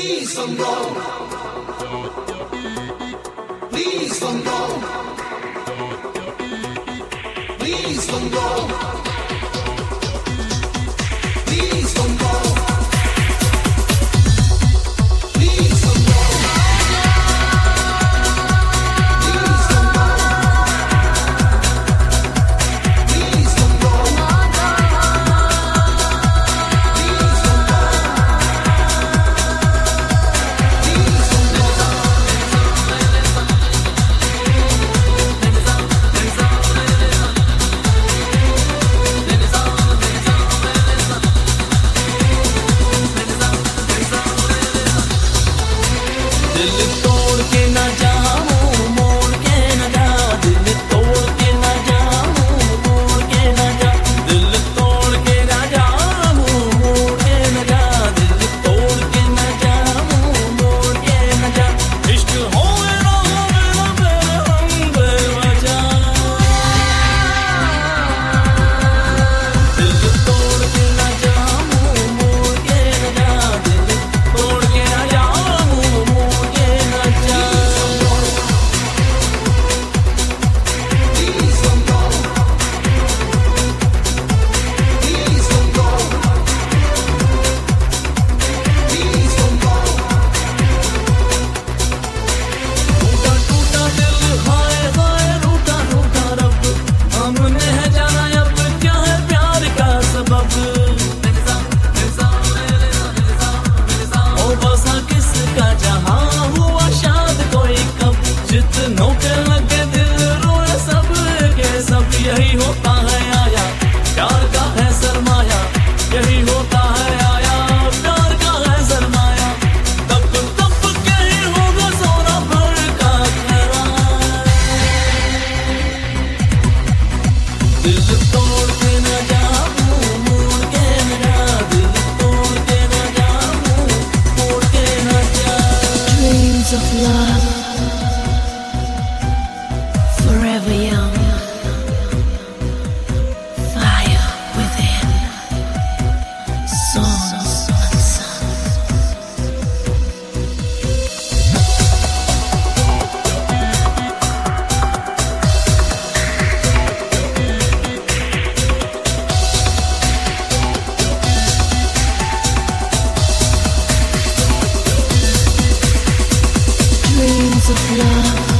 Please don't go. Please don't go. Please don't go. Please don't go. Please don't go. Please don't go. Please don't go. यही होता है आया प्यार का है सरमाया, यही होता है आया प्यार का है सरमाया। तब के ही होगा सोना भर का करार। दिल तोड़ के न जाऊं मोड़ के न जा, दिल तोड़ के न जाऊं मोड़ के न जा। Dreams of love, forever young. Dreams of love.